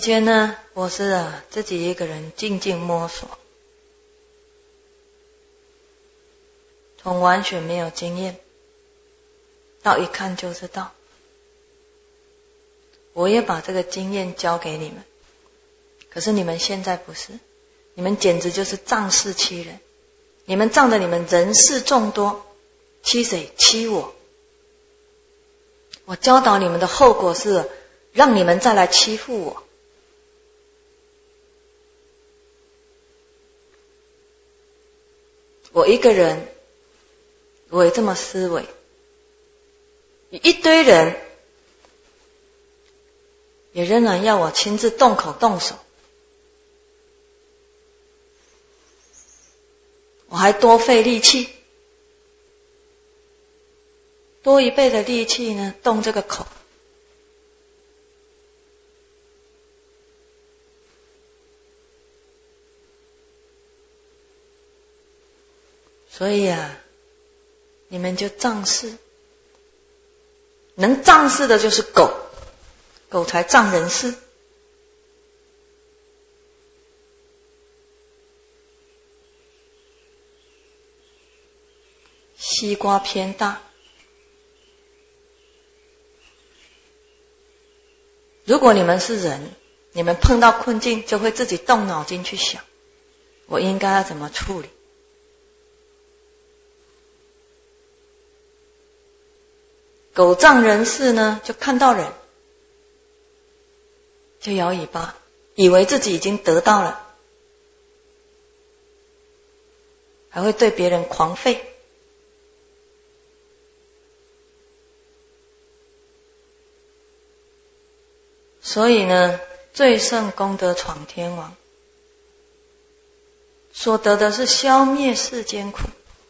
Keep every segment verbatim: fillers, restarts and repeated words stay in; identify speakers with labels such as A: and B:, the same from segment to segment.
A: 间呢，我是啊自己一个人静静摸索，从完全没有经验到一看就知道。我也把这个经验交给你们，可是你们现在不是，你们简直就是仗势欺人。你们仗着你们人事众多，欺谁？欺我。我教导你们的后果是让你们再来欺负我。我一个人我也这么思维，一堆人也仍然要我亲自动口动手，我还多费力气，多一倍的力气呢，动这个口。所以啊，你们就仗势，能仗势的就是狗，狗才仗人势。西瓜偏大，如果你们是人，你们碰到困境就会自己动脑筋去想，我应该要怎么处理。狗仗人势呢，就看到人就摇尾巴，以为自己已经得到了，还会对别人狂吠。所以呢，最胜功德闯天王所得的是消灭世间苦。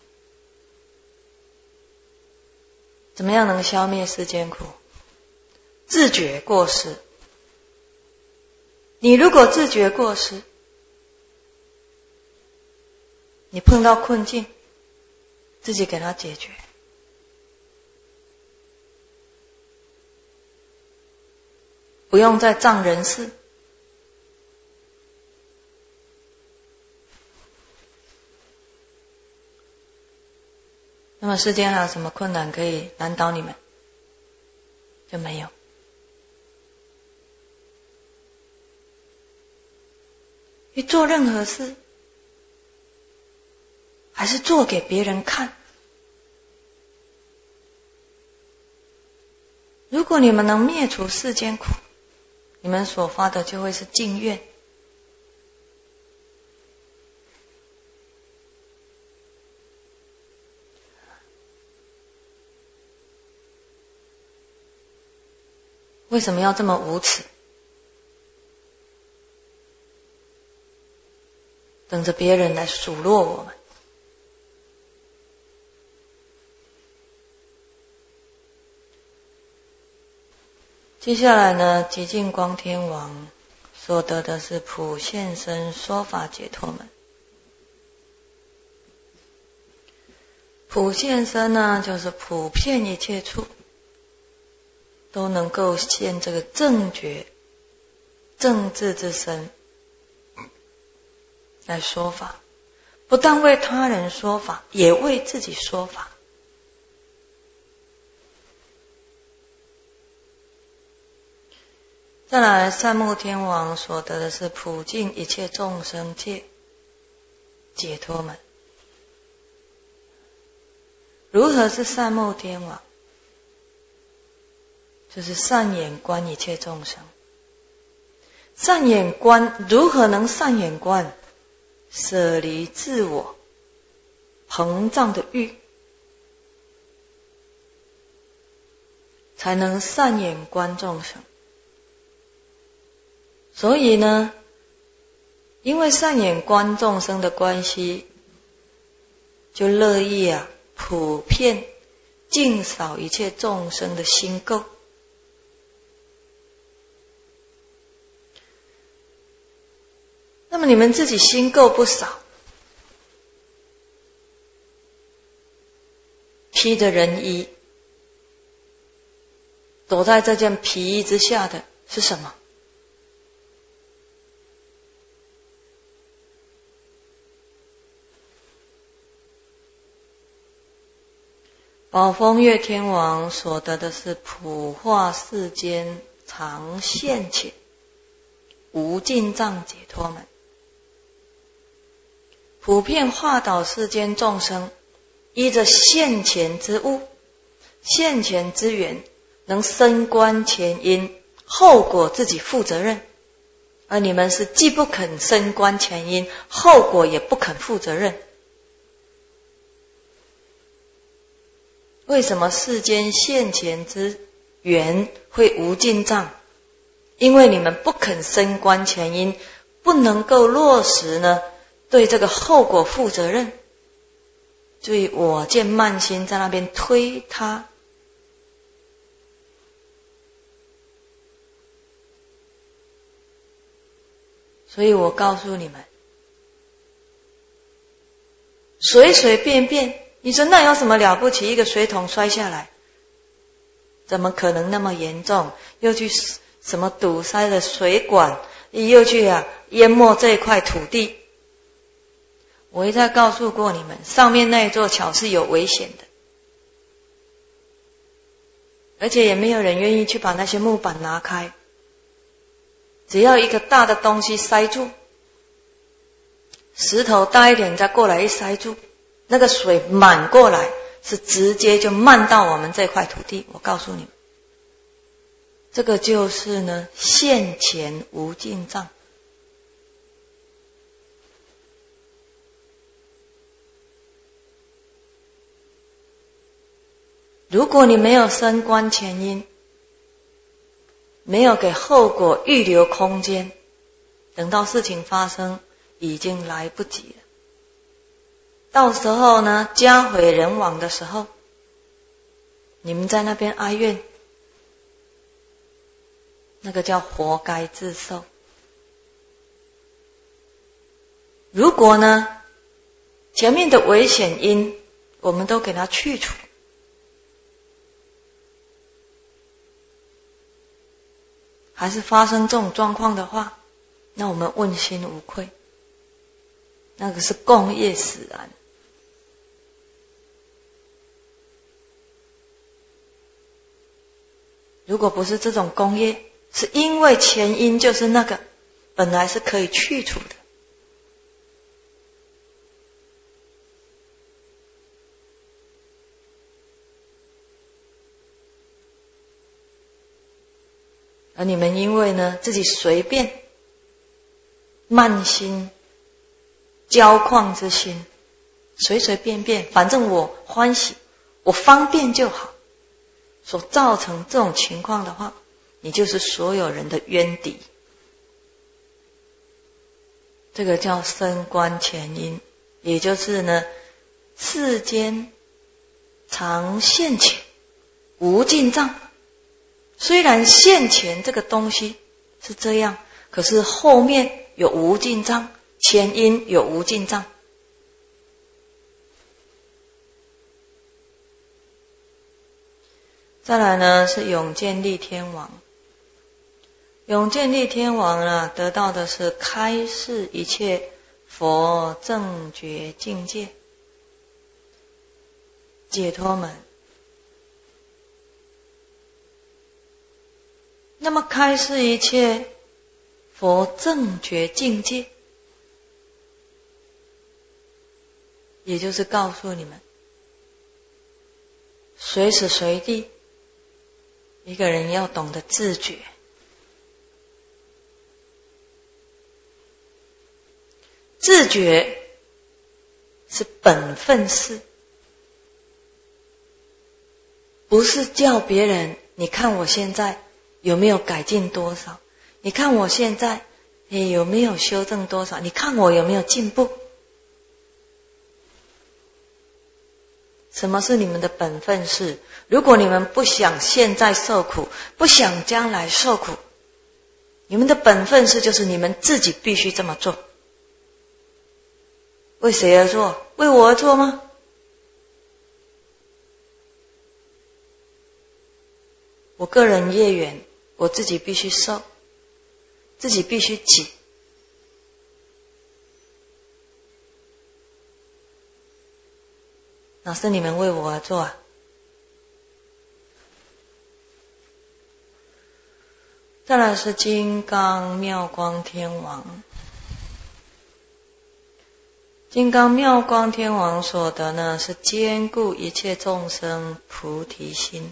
A: 怎么样能消灭世间苦？自觉过失。你如果自觉过失，你碰到困境，自己给它解决，不用再仗人势。那么世间还有什么困难可以难倒你们？就没有。你做任何事，还是做给别人看。如果你们能灭除世间苦，你们所发的就会是净愿。为什么要这么无耻？等着别人来数落我们。接下来呢，极净光天王所得的是普现身说法解脱门。普现身呢，就是普遍一切处都能够现这个正觉正智之身来说法，不但为他人说法，也为自己说法。再来，善目天王所得的是普尽一切众生界解脱门。如何是善目天王？就是善眼观一切众生。善眼观，如何能善眼观？舍离自我膨胀的欲，才能善眼观众生。所以呢，因为善眼观众生的关系，就乐意啊普遍净扫一切众生的心垢。那么你们自己心垢不少，披着人衣，躲在这件皮衣之下的是什么？ 宝风月天王所得的是普化世间常现前无尽藏解脱门，普遍化导世间众生，依着现前之物、现前之缘，能深观前因，后果自己负责任。而你们是既不肯深观前因，后果也不肯负责任。为什么世间现前之缘会无尽藏？因为你们不肯深观前因，不能够落实呢对这个后果负责任，所以我见慢心在那边推他。所以我告诉你们，随随便便，你说那有什么了不起？一个水桶摔下来，怎么可能那么严重？又去什么堵塞了水管，又去啊淹没这一块土地。我一再告诉过你们，上面那一座桥是有危险的，而且也没有人愿意去把那些木板拿开。只要一个大的东西塞住，石头大一点再过来一塞住，那个水满过来是直接就漫到我们这块土地。我告诉你们，这个就是呢现前无尽藏。如果你没有深观前因，没有给后果预留空间，等到事情发生已经来不及了。到时候呢家毁人亡的时候，你们在那边哀怨，那个叫活该自受。如果呢前面的危险因我们都给它去除，还是发生这种状况的话，那我们问心无愧，那个是共业使然。如果不是这种共业，是因为前因就是那个本来是可以去除的。而你们因为呢自己随便慢心骄旷之心，随随便便，反正我欢喜我方便就好，所造成这种情况的话，你就是所有人的冤敌。这个叫深观前因，也就是呢世间常现前无尽藏。虽然现前这个东西是这样，可是后面有无尽藏，前因有无尽藏。再来呢是永见力天王。永见力天王呢得到的是开示一切佛正觉境界解脱门。那么开示一切佛正觉境界，也就是告诉你们，随时随地一个人要懂得自觉。自觉是本分事，不是叫别人你看我现在有没有改进多少，你看我现在你有没有修正多少，你看我有没有进步。什么是你们的本分事？如果你们不想现在受苦，不想将来受苦，你们的本分事就是你们自己必须这么做。为谁而做？为我而做吗？我个人业缘，我自己必须受，自己必须挤。哪是你们为我而做啊？ 再来是金刚妙光天王。金刚妙光天王所得呢，是兼顾一切众生菩提心，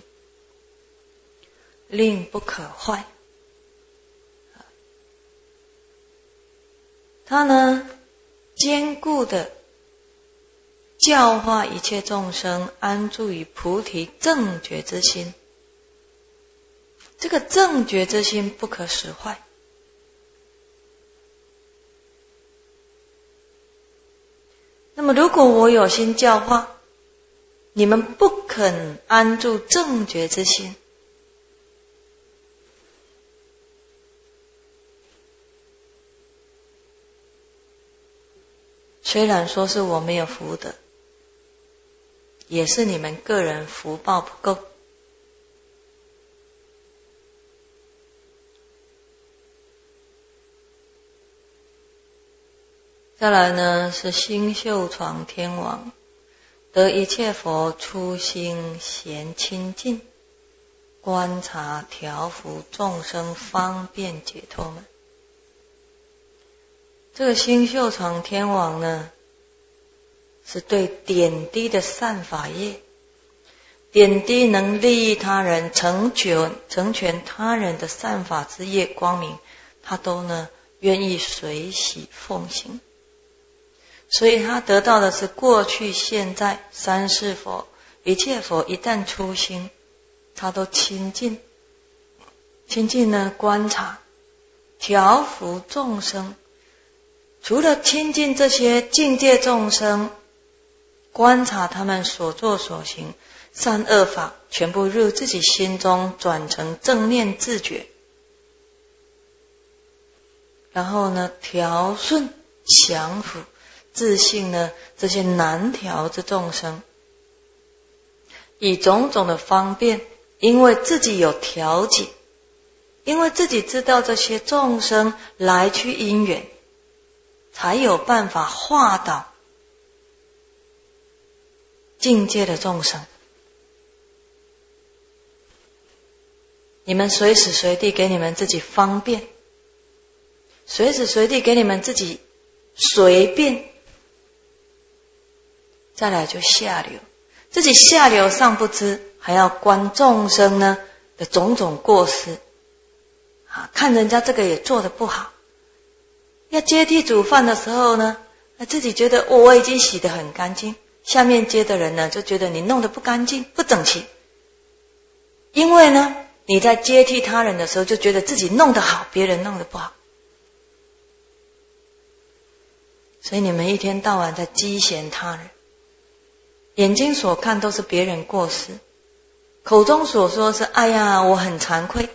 A: 令不可坏。他呢，坚固的教化一切众生，安住于菩提正觉之心。这个正觉之心不可使坏。那么如果我有心教化，你们不肯安住正觉之心，虽然说是我没有福德，也是你们个人福报不够。再来呢，是星宿床天王，得一切佛初心咸清净，观察调伏众生方便解脱门。这个星宿床天王呢，是对点滴的善法业，点滴能利益他人、成全成全他人的善法之业光明，他都呢愿意随喜奉行。所以他得到的是过去、现在、三世佛、一切佛一旦出心，他都亲近，亲近呢观察、调伏众生。除了亲近这些境界众生，观察他们所作所行，善恶法全部入自己心中，转成正念自觉，然后呢调顺降伏自性呢这些难调之众生，以种种的方便，因为自己有调解，因为自己知道这些众生来去因缘，才有办法化导境界的众生。你们随时随地给你们自己方便，随时随地给你们自己随便，再来就下流，自己下流尚不知，还要观众生呢的种种过失啊，看人家这个也做得不好，要接替煮饭的时候呢，自己觉得、哦、我已经洗得很干净，下面接的人呢就觉得你弄得不干净不整齐，因为呢你在接替他人的时候就觉得自己弄得好，别人弄得不好，所以你们一天到晚在讥嫌他人，眼睛所看都是别人过失，口中所说是哎呀我很惭愧，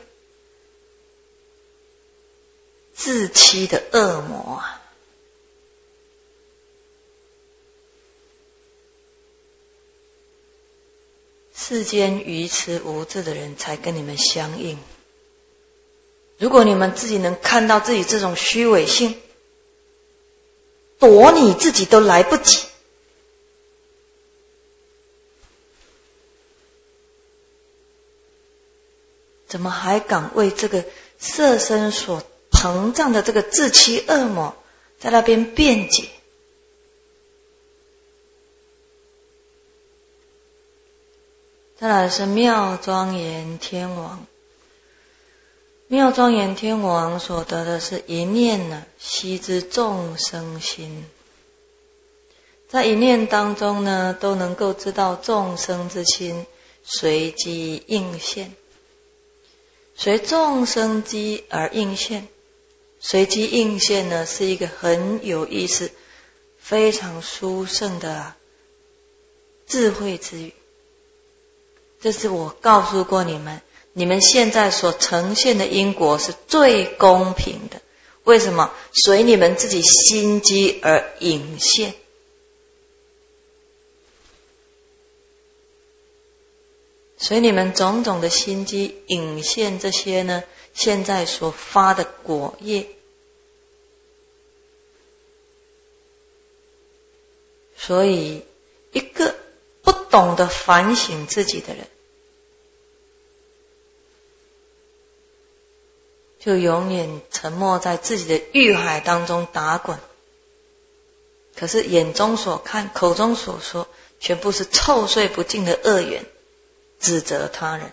A: 自欺的恶魔啊！世间愚痴无智的人才跟你们相应。如果你们自己能看到自己这种虚伪性，躲你自己都来不及。怎么还敢为这个色身所膨胀的这个自欺恶魔在那边辩解？再来是妙庄严天王。妙庄严天王所得的是一念呢悉知众生心，在一念当中呢都能够知道众生之心，随机应现，随众生机而应现。随机应现呢是一个很有意思非常殊胜的智慧之语。这是我告诉过你们，你们现在所呈现的因果是最公平的。为什么？随你们自己心机而引现。随你们种种的心机引现这些呢，现在所发的果业。所以一个不懂得反省自己的人， 就永远沉没在自己的欲海当中打滚。可是眼中所看，口中所说，全部是臭碎不尽的恶缘，指责他人。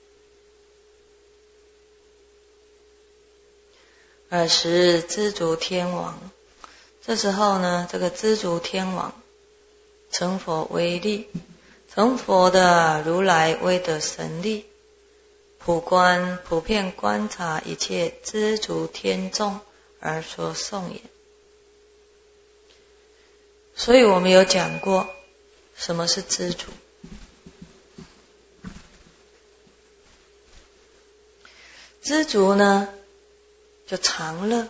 A: 尔时知足天王，这时候呢，这个知足天王成佛威力，成佛的如来威德神力，普观普遍观察一切知足天众而说颂言。所以我们有讲过什么是知足。知足呢就常乐，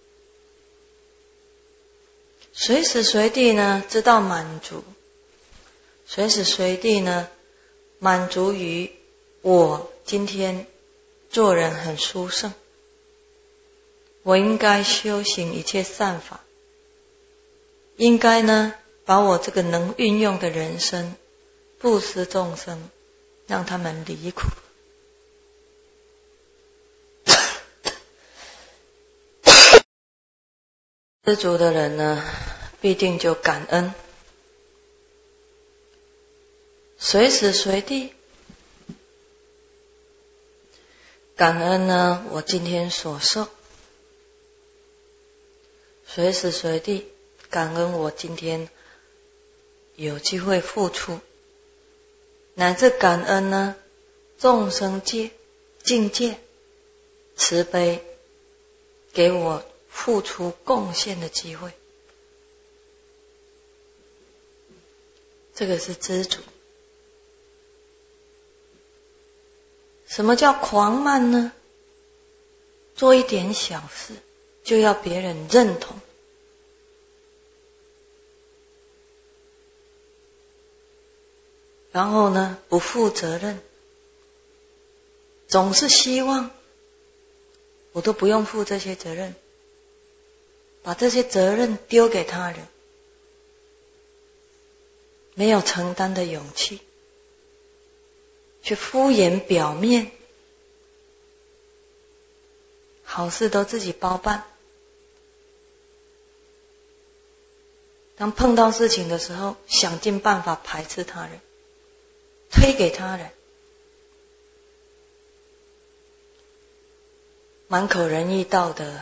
A: 随时随地呢知道满足，随时随地呢满足于我今天做人很殊胜，我应该修行一切善法，应该呢把我这个能运用的人生布施众生，让他们离苦。知足的人呢必定就感恩，随时随地感恩呢我今天所受，随时随地感恩我今天有机会付出，乃至感恩呢众生界境界慈悲给我付出贡献的机会。这个是知足。什么叫狂慢呢？做一点小事就要别人认同，然后呢不负责任，总是希望我都不用负这些责任，把这些责任丢给他人，没有承担的勇气，去敷衍表面，好事都自己包办，当碰到事情的时候想尽办法排斥他人，推给他人，满口仁义道德，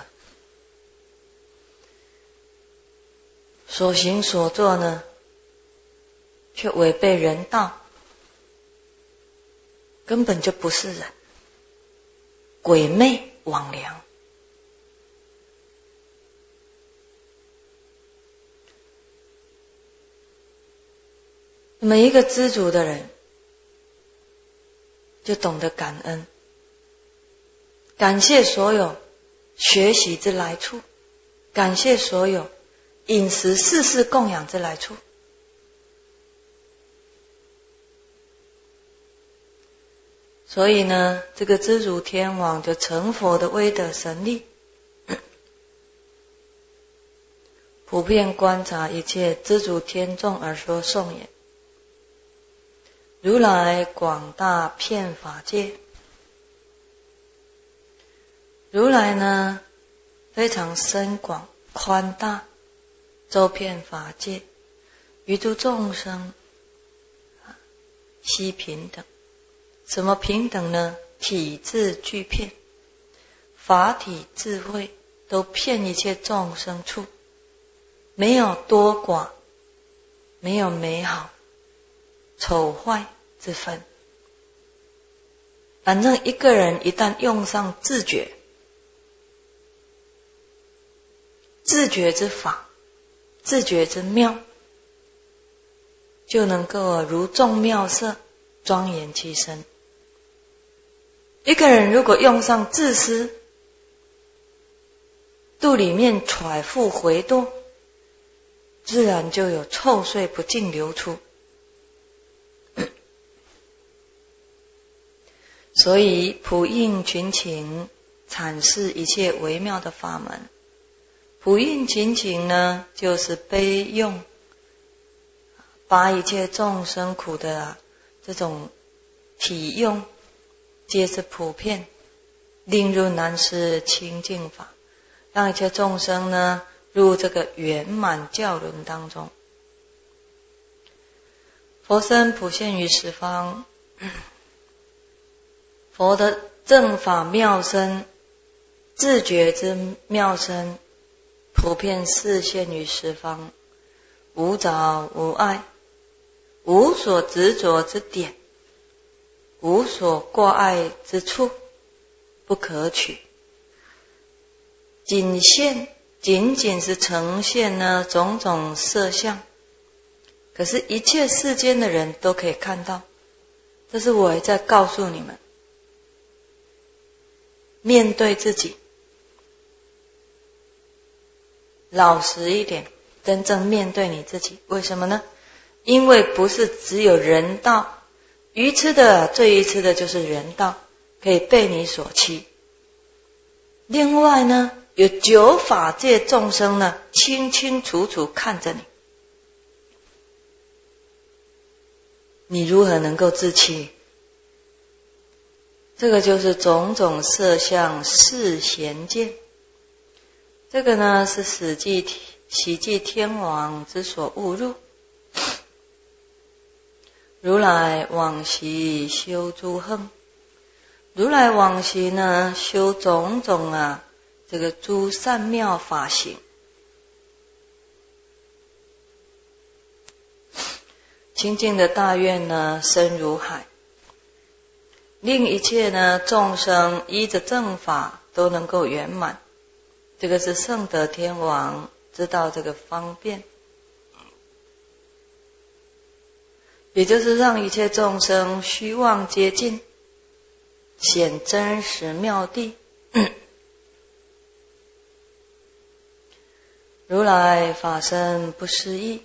A: 所行所做呢却违背人道，根本就不是人，鬼魅魍魉。那么一个知足的人就懂得感恩，感谢所有学习之来处，感谢所有饮食事事供养之来处。所以呢，这个知足天王就成佛的威德神力，普遍观察一切知足天众而说颂言。如来广大遍法界，如来呢非常深广宽大，周遍法界，于诸众生悉平等。什么平等呢？体智俱遍，法体智慧都遍一切众生处，没有多寡，没有美好丑坏之分。反正一个人一旦用上自觉，自觉之法，自觉之妙，就能够如众妙色，庄严其身。一个人如果用上自私，肚里面揣腹回堕，自然就有臭水不尽流出。所以普应群情，阐释一切微妙的法门。普应群情呢，就是悲用，把一切众生苦的这种体用，皆是普遍令入难思清净法，让一切众生呢入这个圆满教轮当中。佛身普现于十方，佛的正法妙身，自觉之妙身，普遍示现于十方，无着无碍，无所执着之点，无所挂碍之处，不可取。仅现仅仅是呈现呢种种色相，可是一切世间的人都可以看到。这是我也在告诉你们，面对自己，老实一点，真正面对你自己。为什么呢？因为不是只有人道，愚痴的最愚痴的就是人道，可以被你所欺。另外呢，有九法界众生呢清清楚楚看着你，你如何能够自欺？这个就是种种色相示贤见。这个呢是史记喜记天王之所误入。如来往昔修诸横，如来往昔呢修种种啊这个诸善妙法行，清净的大愿呢深如海，令一切呢众生依着正法都能够圆满。这个是圣德天王知道这个方便，也就是让一切众生虚妄接近，显真实妙谛。如来法身不思议，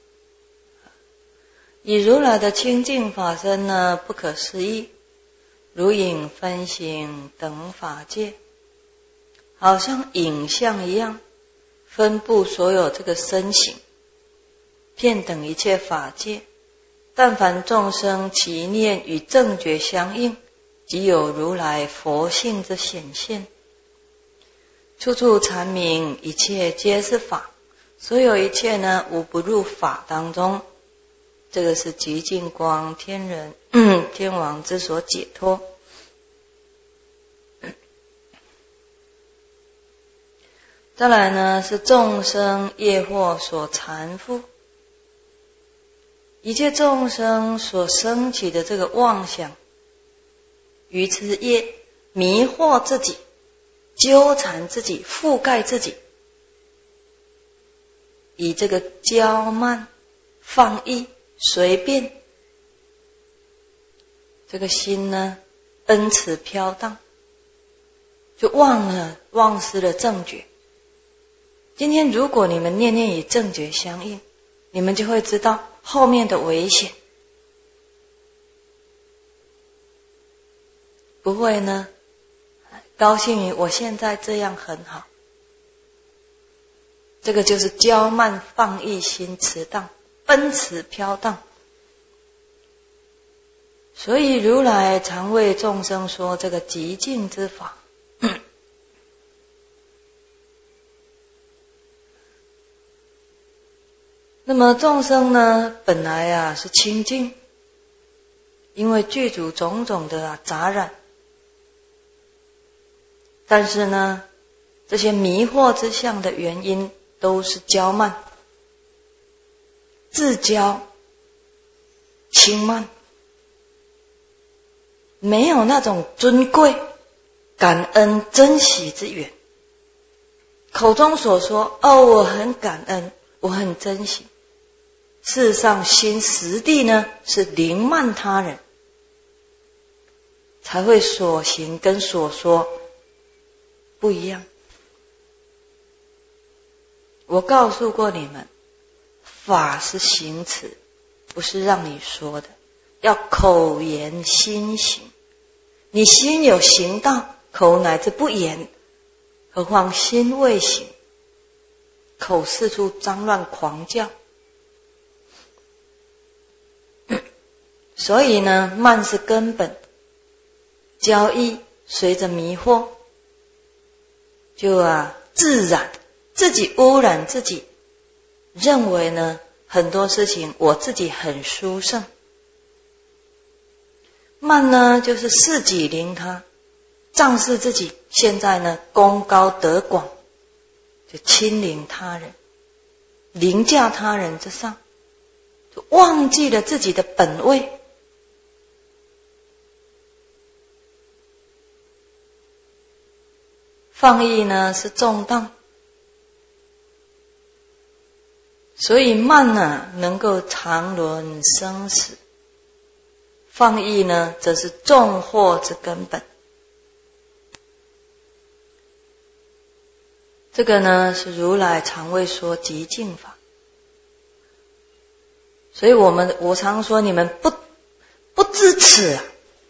A: 以如来的清净法身呢不可思议，如影分形等法界，好像影像一样，分布所有这个身形，遍等一切法界。但凡众生其念与正觉相应，即有如来佛性之显现。处处阐明一切皆是法，所有一切呢无不入法当中。这个是极净光天人、嗯、天王之所解脱。再来呢是众生业惑所缠缚，一切众生所生起的这个妄想、愚痴业，迷惑自己，纠缠自己，覆盖自己，以这个骄慢、放逸、随便，这个心呢恩慈飘荡，就忘了忘失了正觉。今天如果你们念念与正觉相应，你们就会知道后面的危险。不会呢高兴于我现在这样很好，这个就是骄慢放逸心驰荡，恩慈飘荡。所以如来常为众生说这个极净之法。那么众生呢本来啊是清净，因为具足种种的、啊、杂染，但是呢这些迷惑之相的原因都是骄慢、自骄、轻慢，没有那种尊贵、感恩、珍惜之缘。口中所说哦我很感恩，我很珍惜，事实上心实地呢是凌慢他人，才会所行跟所说不一样。我告诉过你们，法是行持，不是让你说的，要口言心行。你心有行道，口乃至不言，何况心未行，口四处脏乱狂叫。所以呢慢是根本，骄逸随着迷惑， 就啊自染，自己污染自己，认为呢很多事情我自己很殊胜。慢呢就是事己凌他，仗势自己现在呢功高德广，就亲临他人，凌驾他人之上，就忘记了自己的本位。放逸呢是重荡，所以慢呢能够常轮生死，放逸呢则是众祸之根本。这个呢是如来常为说极静法，所以我们我常说你们不不知耻啊，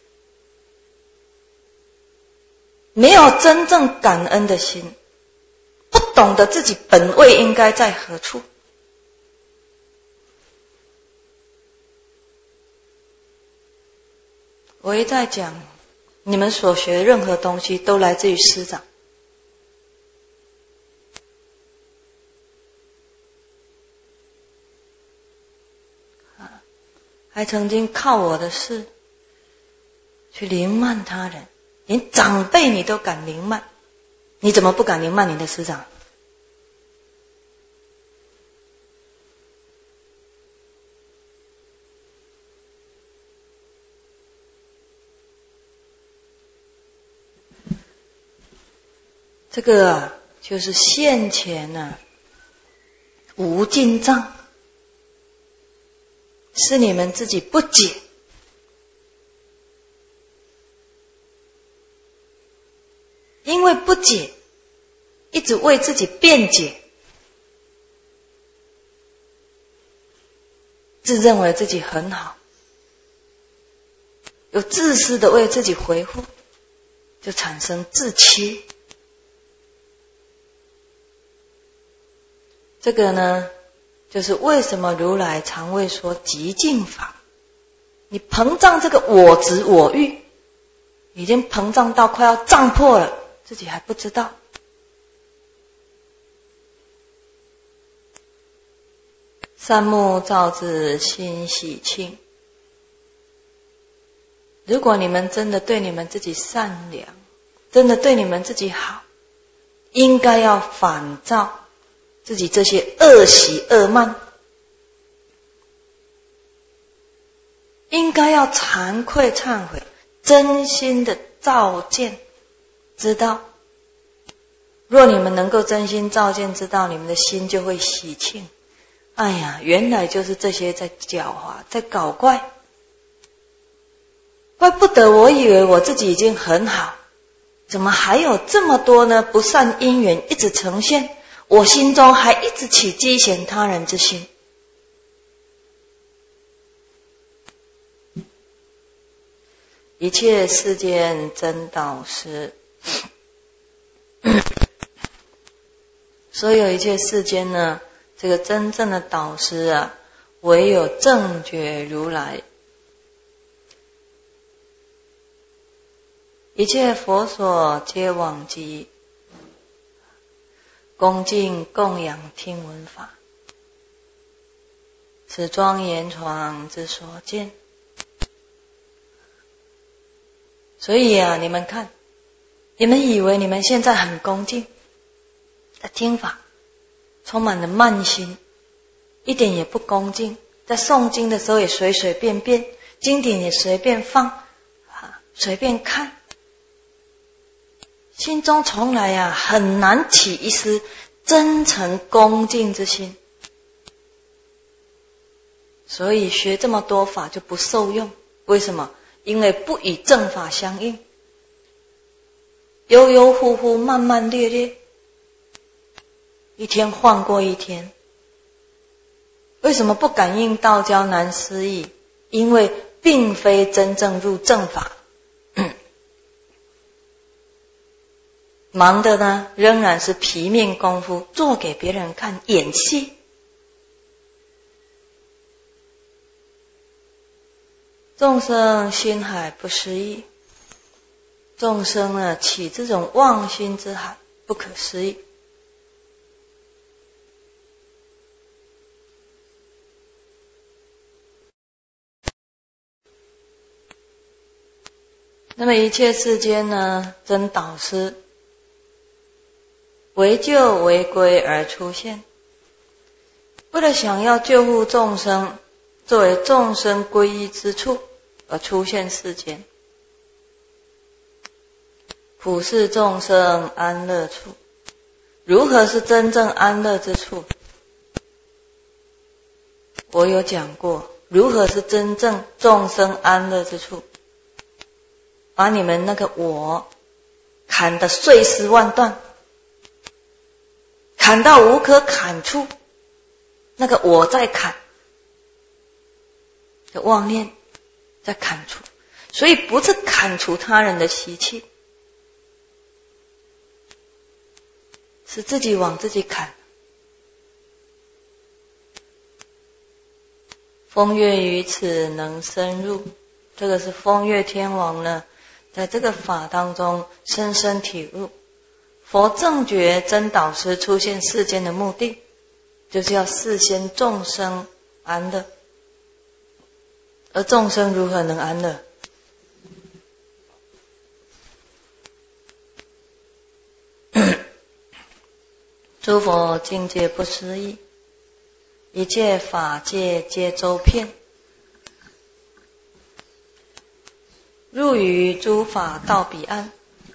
A: 没有真正感恩的心，不懂得自己本位应该在何处。我一再讲，你们所学任何东西都来自于师长。还曾经靠我的事去凌慢他人，连长辈你都敢凌慢，你怎么不敢凌慢你的师长？这个啊就是现前啊无尽藏，是你们自己不解，因为不解一直为自己辩解，自认为自己很好，有自私的为自己维护，就产生自欺。这个呢就是为什么如来常会说极静法，你膨胀这个我执我欲，已经膨胀到快要胀破了，自己还不知道。三目照之心喜庆，如果你们真的对你们自己善良，真的对你们自己好，应该要反照自己这些恶习恶慢，应该要惭愧忏悔，真心的照见知道。若你们能够真心照见知道，你们的心就会喜庆。哎呀，原来就是这些在狡猾，在搞怪，怪不得我以为我自己已经很好，怎么还有这么多呢不善因缘一直呈现，我心中还一直起讥嫌他人之心。一切世间真导师，所有一切世间呢，这个真正的导师啊，唯有正觉如来。一切佛所皆往昔，恭敬供养听闻法，此庄严床之所见。所以啊，你们看，你们以为你们现在很恭敬，在听法，充满了慢心，一点也不恭敬，在诵经的时候也随随便便，经典也随便放，啊，随便看，心中从来呀、啊、很难起一丝真诚恭敬之心，所以学这么多法就不受用。为什么？因为不与正法相应，悠悠忽忽，慢慢略略，一天晃过一天。为什么不感应道交难思议？因为并非真正入正法，忙的呢仍然是皮面功夫，做给别人看，演戏。众生心海不思议，众生呢起这种妄心之海， 不可思议。那么一切世间呢，真导师为救为归而出现，为了想要救护众生，作为众生皈依之处而出现世间，普世众生安乐处。如何是真正安乐之处？我有讲过，如何是真正众生安乐之处？把你们那个我砍得碎尸万段，砍到无可砍处，那个我在砍，的妄念在砍除，所以不是砍除他人的习气，是自己往自己砍。风月于此能深入，这个是风月天王呢在这个法当中深深体悟，佛正觉真导师出现世间的目的，就是要示现众生安乐。而众生如何能安乐？诸佛境界不思议，一切法界皆周遍，入于诸法道彼岸，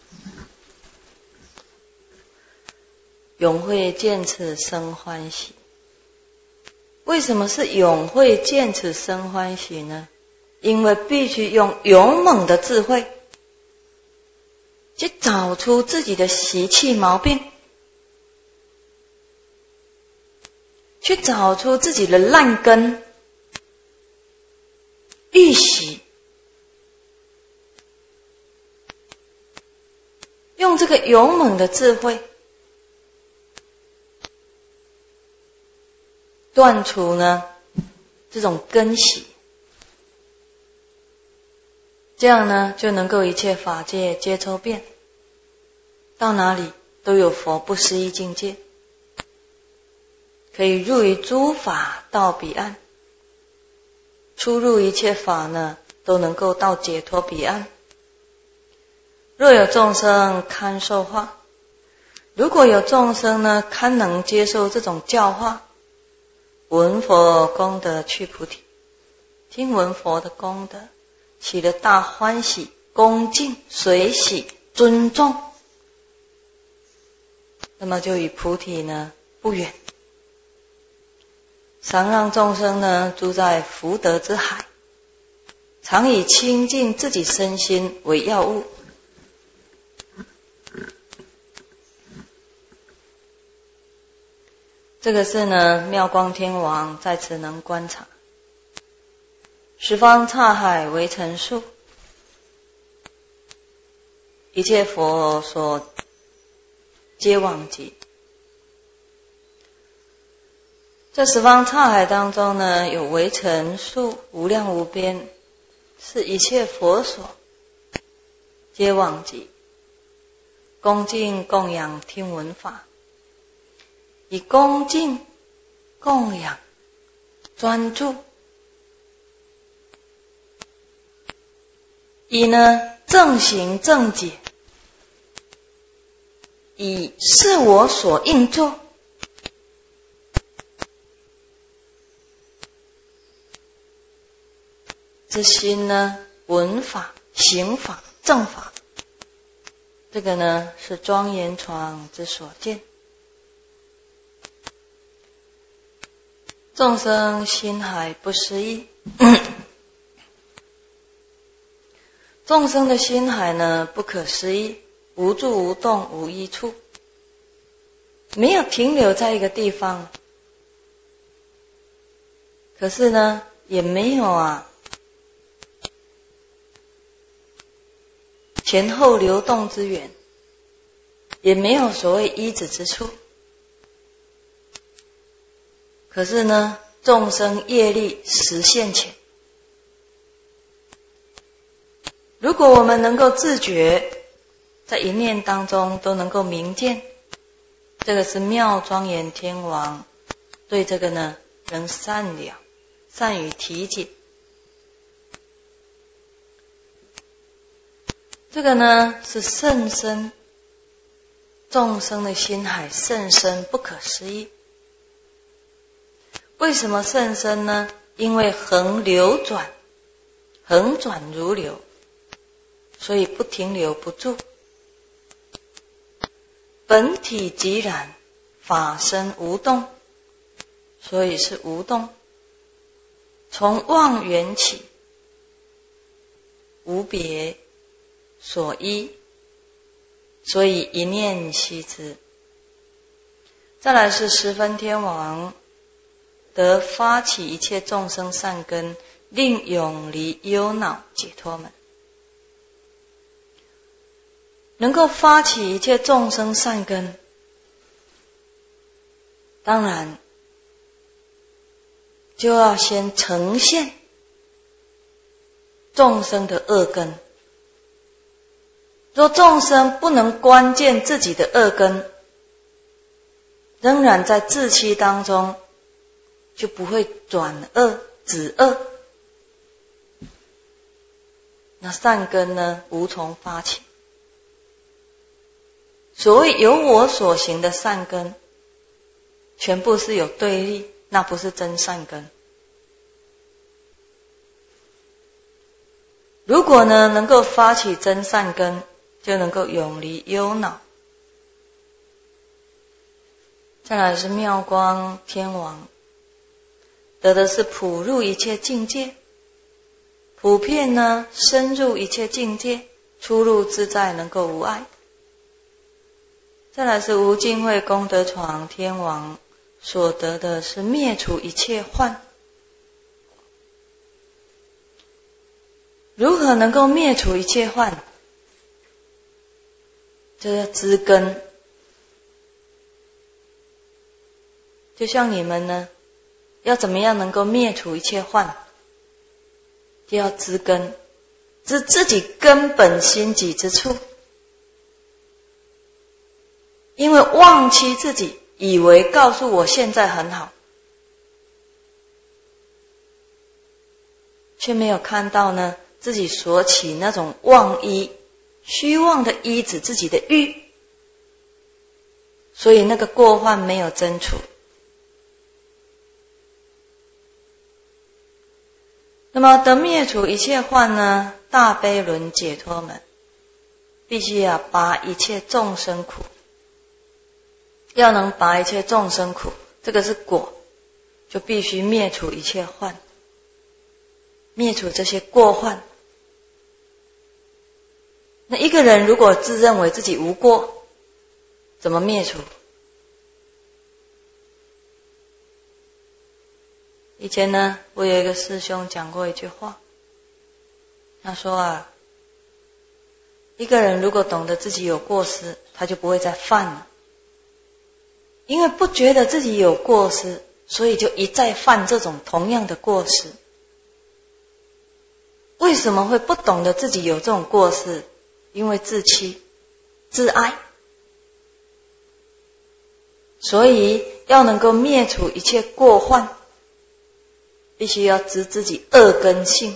A: 永会见此生欢喜。为什么是永会见此生欢喜呢？因为必须用勇猛的智慧去找出自己的习气毛病，去找出自己的烂根预习，用这个勇猛的智慧断除呢这种根习，这样呢就能够一切法界皆周遍，到哪里都有佛不思议境界，可以入于诸法到彼岸，出入一切法呢都能够到解脱彼岸。若有众生堪受化，如果有众生呢堪能接受这种教化，闻佛功德去菩提，听闻佛的功德起了大欢喜、恭敬、随喜、尊重，那么就与菩提呢不远，常让众生呢住在福德之海，常以清净自己身心为要务。这个是呢妙光天王在此能观察，十方刹海为尘数，一切佛所皆往极。这十方刹海当中呢有为尘数无量无边，是一切佛所皆往极，恭敬供养听闻法，以恭敬供养专注，以呢正行正解，以是我所应作，之心呢闻法行法正法，这个呢是庄严床之所见。众生心海不思议，众生的心海呢不可思议，无住无动无依处，没有停留在一个地方，可是呢也没有啊前后流动之源，也没有所谓依止之处。可是呢众生业力实现前，如果我们能够自觉，在一念当中都能够明见这个是妙庄严天王对这个呢能善了，善于提解。这个呢是甚深，众生的心海甚深不可思议。为什么甚深呢？因为恒流转，恒转如流，所以不停留不住。本体即然，法身无动，所以是无动。从妄缘起，无别所依，所以一念悉知。再来是十分天王得发起一切众生善根，令永离忧恼解脱门。能够发起一切众生善根，当然就要先呈现众生的恶根。若众生不能关键自己的恶根，仍然在自欺当中，就不会转恶止恶，那善根呢无从发起。所谓有我所行的善根，全部是有对立，那不是真善根。如果呢能够发起真善根，就能够永离忧恼。再来是妙光天王，得的是普入一切境界，普遍呢深入一切境界，出入自在，能够无碍。再来是无尽慧功德床天王，所得的是灭除一切患。如何能够灭除一切患？这叫知根。就像你们呢，要怎么样能够灭除一切患？就要知根，知自己根本心己之处。因为忘记自己，以为告诉我现在很好，却没有看到呢自己所起那种妄依，虚妄的依止自己的欲，所以那个过患没有真除。那么得灭除一切患呢，大悲轮解脱门，必须要拔一切众生苦。要能拔一切众生苦，这个是果，就必须灭除一切患，灭除这些过患。那一个人如果自认为自己无过，怎么灭除？以前呢，我有一个师兄讲过一句话，他说啊，一个人如果懂得自己有过失，他就不会再犯了。因为不觉得自己有过失，所以就一再犯这种同样的过失。为什么会不懂得自己有这种过失？因为自欺、自爱。所以要能够灭除一切过患，必须要知自己恶根性。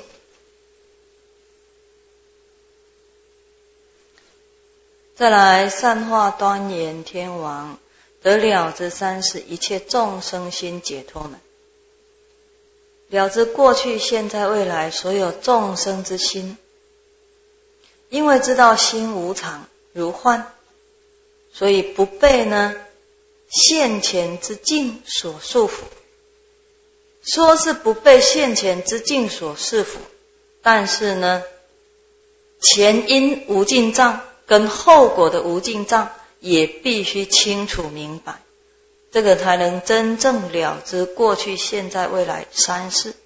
A: 再来善化端严天王，得了知三世一切众生心解脱门，了知过去现在未来所有众生之心。因为知道心无常如幻，所以不被呢现前之境所束缚。说是不被现前之境所束缚，但是呢前因无尽障跟后果的无尽障也必须清楚明白，这个才能真正了知过去现在未来三世。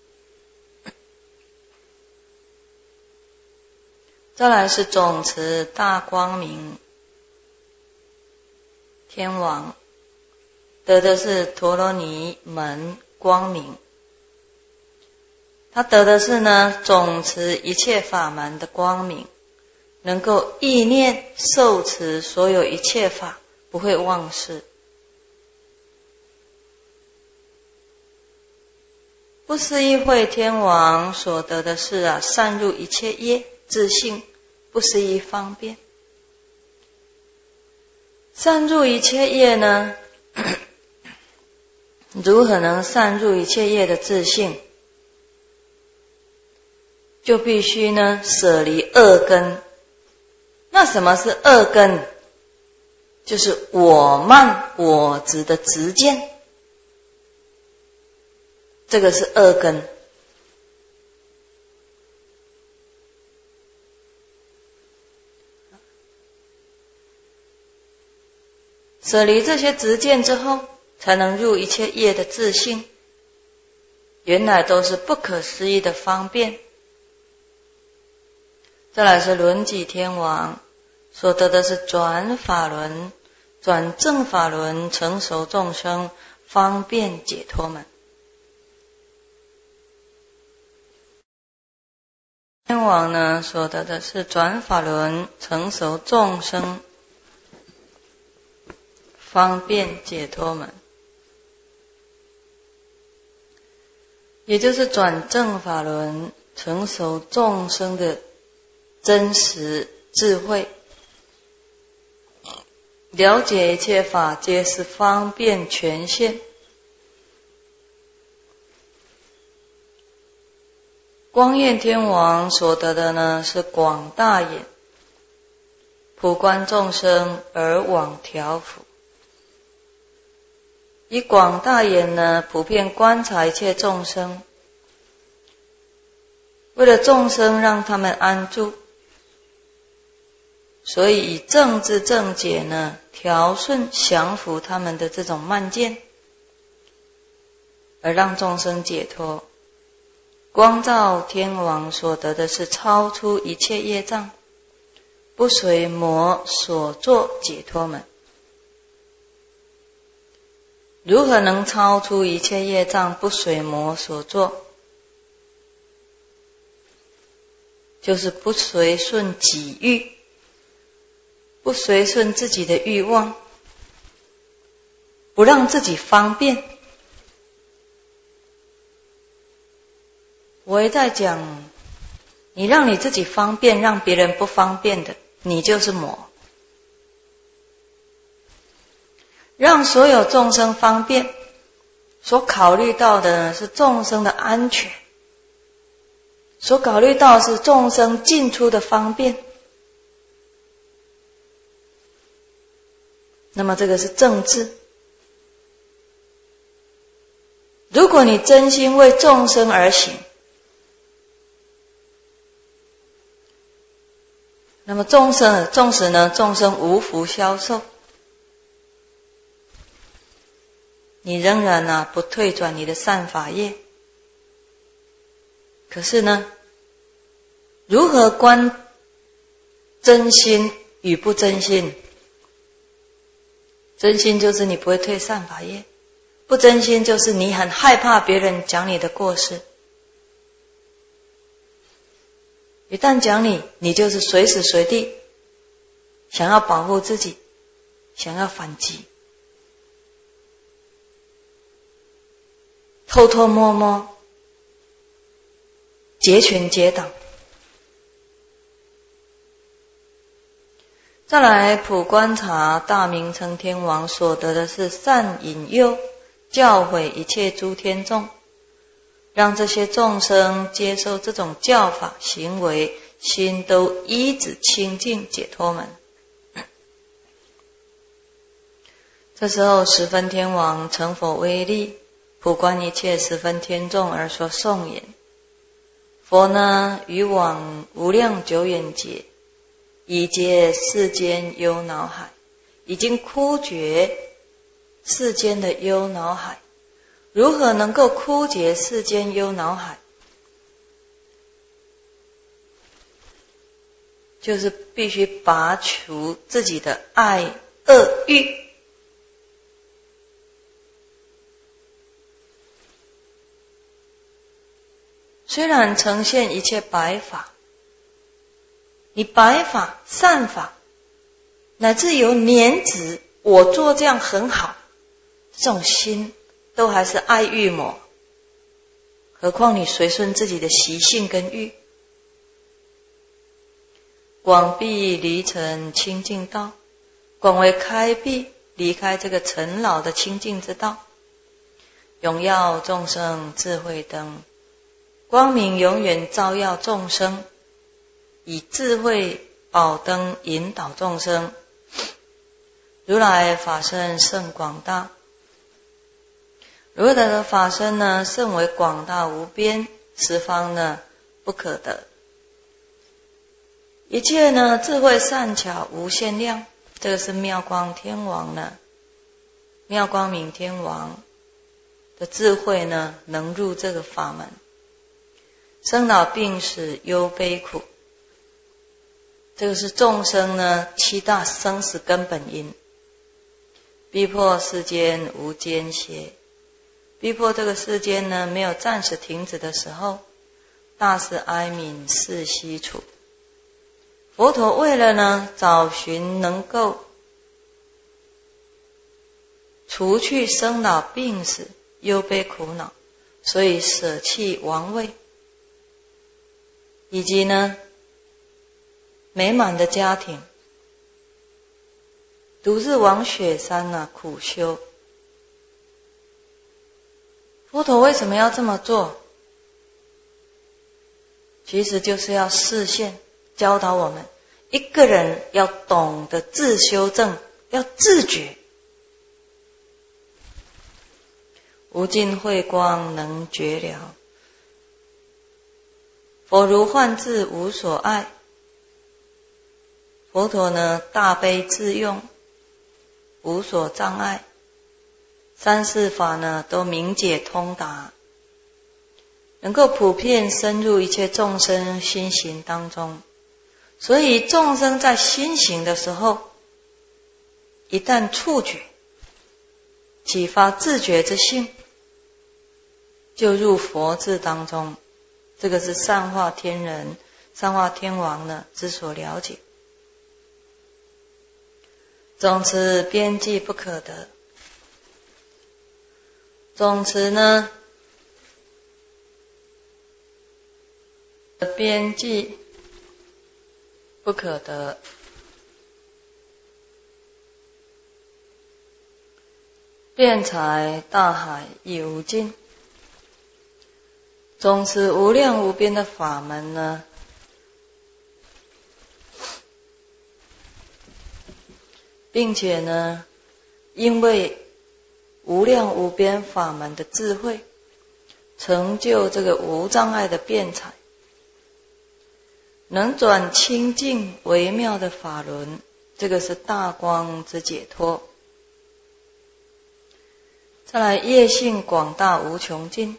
A: 再来是总持大光明天王，得的是陀罗尼门光明。他得的是呢总持一切法门的光明，能够意念受持所有一切法， 不会忘事。不思议会天王所得的是啊，善入一切业，自性不思议方便。善入一切业呢，如何能善入一切业的自性？就必须呢舍离恶根。那什么是恶根？就是我慢我执的执见，这个是恶根。舍离这些执见之后，才能入一切业的自性。原来都是不可思议的方便。再来是轮寂天王所得的是转法轮，转正法轮，成熟众生方便解脱门。天王呢所得的是转法轮，成熟众生方便解脱门，也就是转正法轮，成熟众生的真实智慧，了解一切法皆是方便权限。光焰天王所得的呢是广大眼，普观众生而往调伏。以广大眼呢，普遍观察一切众生，为了众生让他们安住，所以以正知正解呢，调顺降伏他们的这种慢见，而让众生解脱。光照天王所得的是超出一切业障，不随魔所作解脱门。如何能超出一切业障，不随魔所作？就是不随顺己欲，不随顺自己的欲望，不让自己方便。我也在讲，你让你自己方便，让别人不方便的，你就是魔。让所有众生方便，所考虑到的是众生的安全，所考虑到是众生进出的方便。那么这个是正知。如果你真心为众生而行，那么众生纵使呢众生无福消受，你仍然呢不退转你的善法业。可是呢，如何观真心与不真心？真心就是你不会退善法业，不真心就是你很害怕别人讲你的过失。一旦讲你，你就是随时随地想要保护自己，想要反击，偷偷摸摸，结群结党。再来普观察大明成天王所得的是善引诱，教诲一切诸天众，让这些众生接受这种教法行为，心都依止清净解脱门。这时候十分天王成佛威力，普观一切十分天众而说颂言：佛呢于往无量久远劫，已解世间忧恼海，已经枯绝世间的忧恼海。如何能够枯竭世间忧恼海？就是必须拔除自己的爱恶欲。虽然呈现一切白法，你白法善法乃至有粘执我做这样很好，这种心都还是爱欲魔，何况你随顺自己的习性跟欲。广闭离尘清净道，广为开闭，离开这个尘劳的清净之道。永耀众生智慧灯，光明永远照耀众生，以智慧宝灯引导众生。如来法身甚广大，如来的法身呢，甚为广大无边，十方呢不可得。一切呢智慧善巧无限量，这个是妙光天王呢，妙光明天王的智慧呢，能入这个法门。生老病死忧悲苦，这个是众生呢七大生死根本因。逼迫世间无间歇，逼迫这个世间呢没有暂时停止的时候，大是哀悯是悉处。佛陀为了呢找寻能够除去生老病死忧悲苦恼，所以舍弃王位，以及呢美满的家庭，独自往雪山啊苦修。佛陀为什么要这么做？其实就是要示现教导我们，一个人要懂得自修正，要自觉。无尽慧光能觉了，佛如幻智无所爱。佛陀呢大悲自用，无所障碍，三世法呢都明解通达，能够普遍深入一切众生心行当中。所以众生在心行的时候，一旦触觉，启发自觉之性，就入佛智当中。这个是善化天人、善化天王呢之所了解。总持边际不可得，总持呢边际不可得，辩才大海亦无尽。总持无量无边的法门呢，并且呢因为无量无边法门的智慧，成就这个无障碍的辩才，能转清净微妙的法轮，这个是大光之解脱。再来，业性广大无穷尽。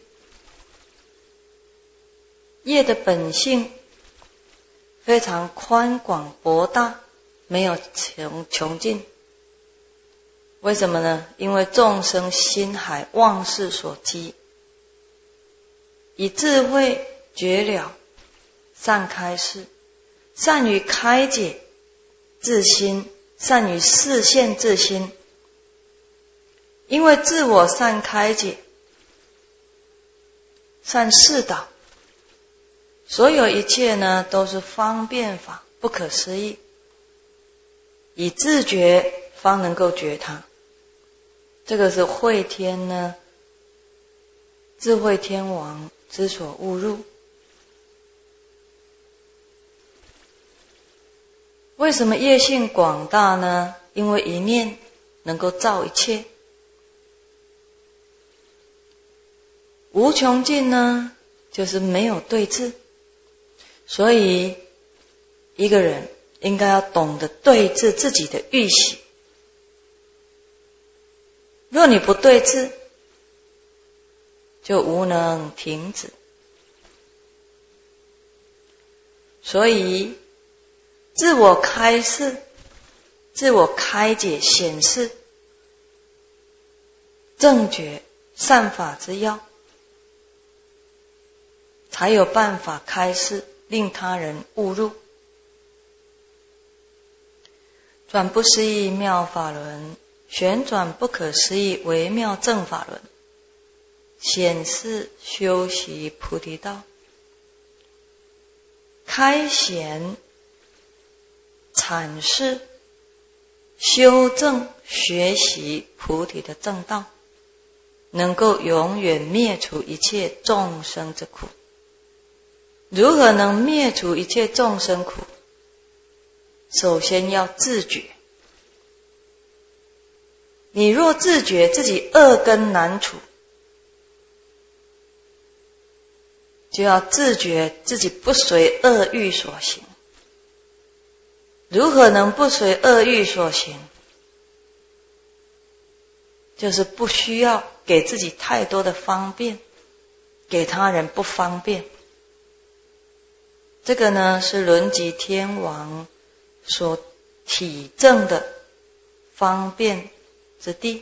A: 业的本性非常宽广博大，没有穷穷尽。为什么呢？因为众生心海妄事所积，以智慧觉了，善开示，善于开解自心，善于示现自心。因为自我善开解，善示导，所有一切呢都是方便法，不可思议。以自觉方能够觉它，这个是慧天呢智慧天王之所悟入。为什么业性广大呢？因为一念能够照一切。无穷尽呢，就是没有对治。所以一个人应该要懂得对治自己的欲喜。若你不对治，就无能停止。所以自我开示，自我开解显示正觉善法之要，才有办法开示，令他人悟入。转不思议妙法轮， 旋转不可思议微妙正法轮，显示修习菩提道，开显阐释修正学习菩提的正道，能够永远灭除一切众生之苦。如何能灭除一切众生苦？首先要自觉。你若自觉自己恶根难除，就要自觉自己不随恶欲所行。如何能不随恶欲所行？就是不需要给自己太多的方便，给他人不方便。这个呢，是轮吉天王所体证的方便之地。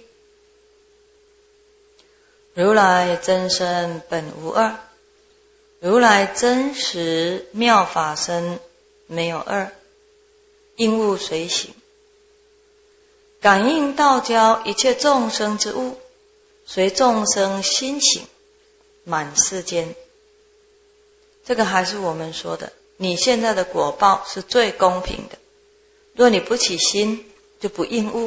A: 如来真身本无二，如来真实妙法身没有二，应物随行，感应道交一切众生之物，随众生心行，满世间。这个还是我们说的，你现在的果报是最公平的。若你不起心，就不应物。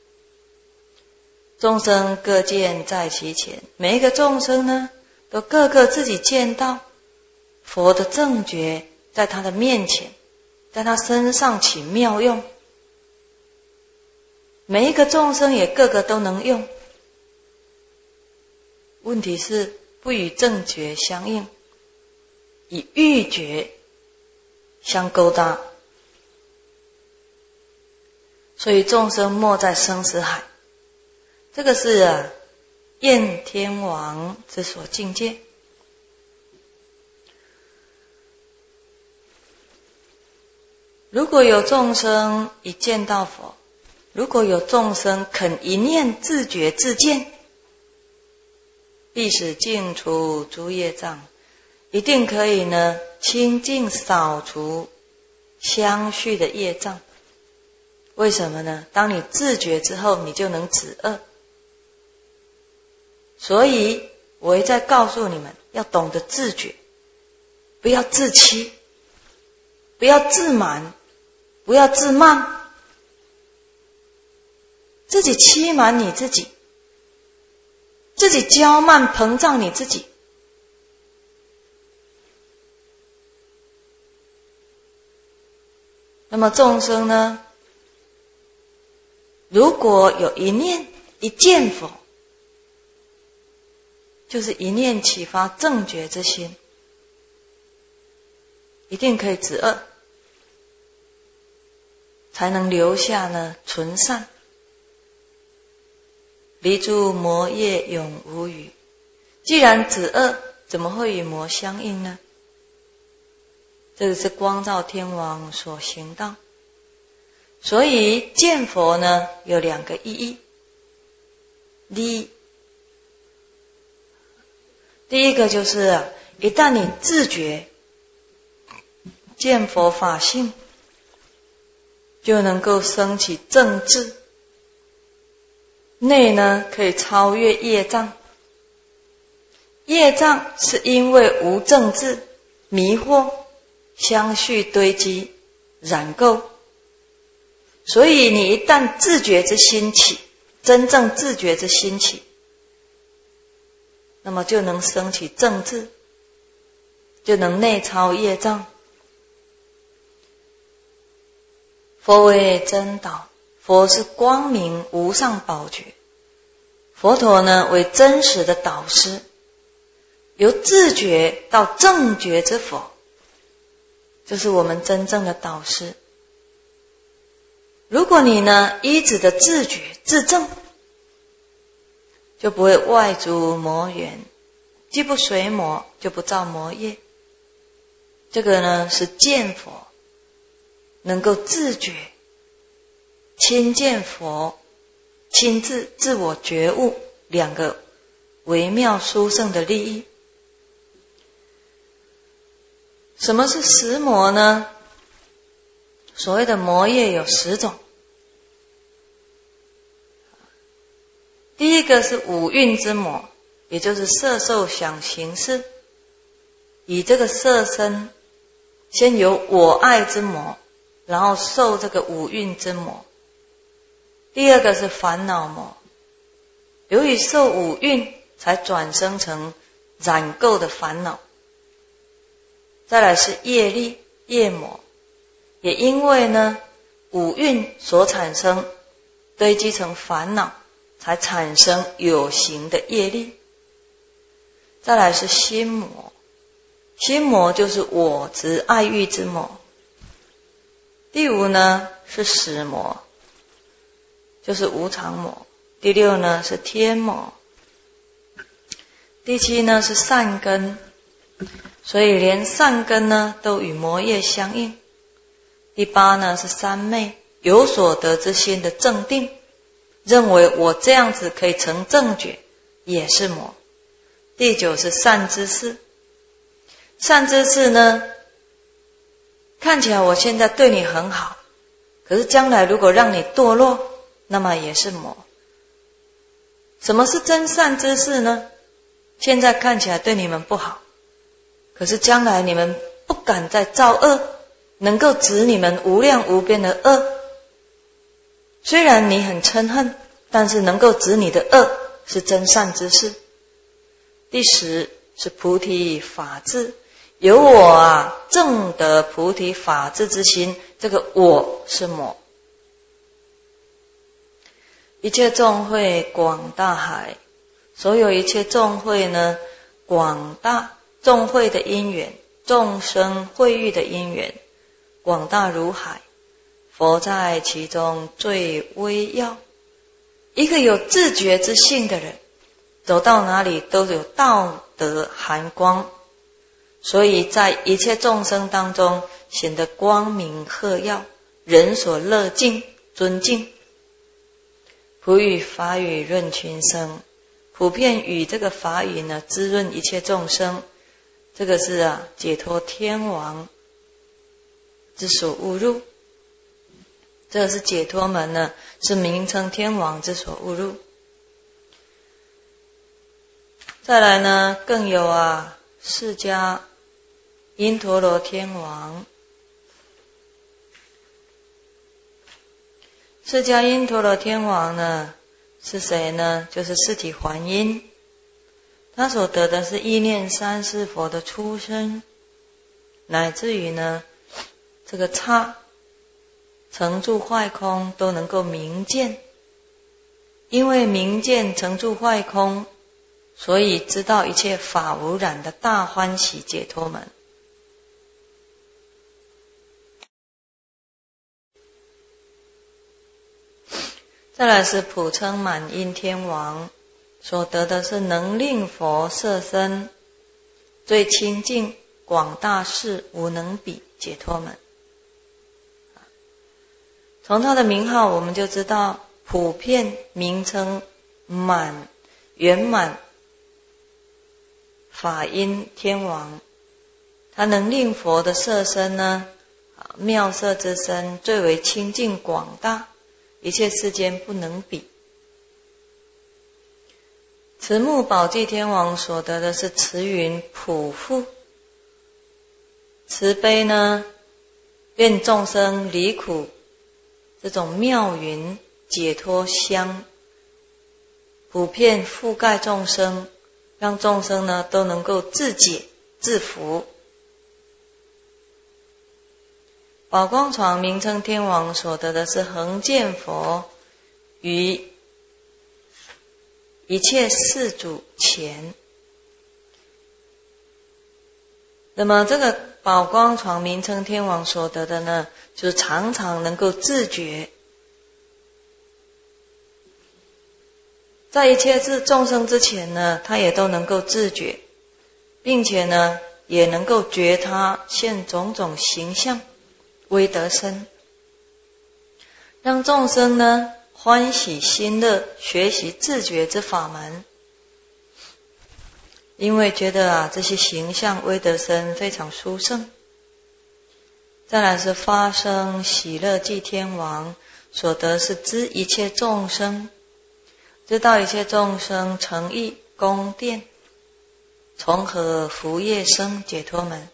A: 众生各见在其前，每一个众生呢，都各个自己见到佛的正觉在他的面前，在他身上起妙用。每一个众生也个个都能用，问题是不与正觉相应，以欲觉相勾搭，所以众生没在生死海。这个是啊，焰天王之所境界。如果有众生一见到佛，如果有众生肯一念自觉自见，必使净除诸业障，一定可以呢清净扫除相续的业障。为什么呢？当你自觉之后，你就能止恶。所以我一再告诉你们，要懂得自觉，不要自欺，不要自满，不要自慢，自己欺瞒你自己，自己骄慢膨胀你自己。那么众生呢，如果有一念一见佛，就是一念启发正觉之心，一定可以止恶，才能留下呢纯善。离诸魔业永无余。既然止恶，怎么会与魔相应呢？这个是光照天王所行道。所以见佛呢有两个意义。第一，第一个就是啊，一旦你自觉见佛法性，就能够升起正智，内呢可以超越业障。业障是因为无正智、迷惑、相续堆积、染垢，所以你一旦自觉之心起，真正自觉之心起，那么就能升起正智，就能内超业障。佛为真导，佛是光明无上宝觉，佛陀呢为真实的导师，由自觉到正觉之佛，就是我们真正的导师。如果你呢依止的自觉自正，就不会外逐魔缘，既不随魔，就不造魔业。这个呢是见佛，能够自觉亲见佛，亲自自我觉悟，两个微妙殊胜的利益。什么是十魔呢？所谓的魔业有十种， 第一个是五蕴之魔，也就是色受想行识，以这个色身先有我爱之魔，然后受这个五蕴之魔。第二个是烦恼魔，由于受五蕴才转生成染垢的烦恼。再来是业力业魔，也因为呢五蕴所产生堆积成烦恼，才产生有形的业力。再来是心魔，心魔就是我执爱欲之魔。第五呢是死魔，就是无常魔。第六呢是天魔。第七呢是善根，所以连善根呢都与魔业相应。第八呢是三昧，有所得之心的正定，认为我这样子可以成正觉，也是魔。第九是善知识，善知识呢看起来我现在对你很好，可是将来如果让你堕落，那么也是魔。什么是真善知识呢？现在看起来对你们不好，可是将来你们不敢再造恶，能够止你们无量无边的恶。虽然你很嗔恨，但是能够止你的恶是真善知识。第十是菩提法智，有我啊证得菩提法智之心，这个我是魔。一切众会广大海，所有一切众会呢，广大众会的因缘，众生会遇的因缘，广大如海，佛在其中最微要。一个有自觉之性的人，走到哪里都有道德含光，所以在一切众生当中显得光明赫耀，人所乐敬尊敬。普语法语润群生，普遍与这个法语呢滋润一切众生，这个是啊解脱天王之所误入。这个是解脱门呢，是名称天王之所误入。再来呢，更有啊释迦因陀罗天王。释迦因陀罗天王呢是谁呢？就是释体还因，他所得的是意念三世佛的出身，乃至于呢这个刹成住坏空都能够明见。因为明见成住坏空，所以知道一切法无染的大欢喜解脱门。再来是普称满因天王，所得的是能令佛摄身，最清净广大事无能比解脱门。从他的名号我们就知道，普遍名称满圆满法因天王，他能令佛的摄身呢，妙色之身最为清净广大，一切世间不能比。慈目宝济天王所得的是慈云普覆，慈悲呢愿众生离苦，这种妙云解脱香普遍覆盖众生，让众生呢都能够自解自服。宝光床名称天王所得的是恒见佛于一切世主前。那么这个宝光床名称天王所得的呢，就是常常能够自觉，在一切众生之前呢，他也都能够自觉，并且呢也能够觉他现种种形象为得身，让众生呢欢喜心乐，学习自觉之法门。因为觉得啊这些形象威德身非常殊胜。再来是发生喜乐济天王所得是知一切众生， 知道一切众生诚意宫殿，从何福业生解脱门。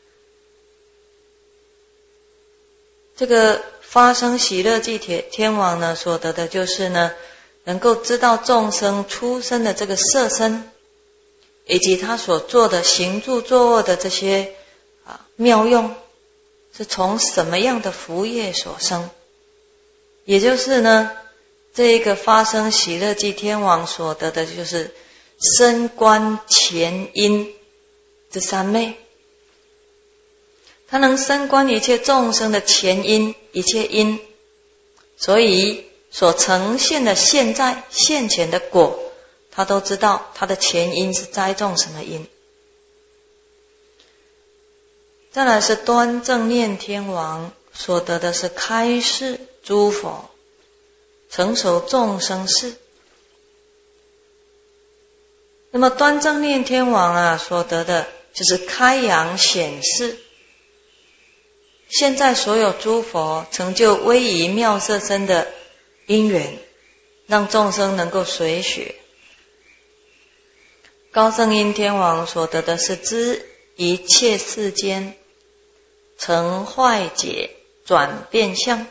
A: 这个发生喜乐寂天王呢，所得的就是呢，能够知道众生出生的这个色身，以及他所做的行住坐卧的这些啊妙用，是从什么样的福业所生。也就是呢，这一个发生喜乐寂天王所得的就是身观前因这三昧。他能深观一切众生的前因，一切因，所以所呈现的现在现前的果，他都知道他的前因是栽种什么因。再来是端正念天王所得的是开示诸佛，成熟众生事。那么端正念天王啊所得的就是开扬显示，现在所有诸佛成就威仪妙色身的因缘，让众生能够随学。高圣音天王所得的是知一切世间成坏解转变相。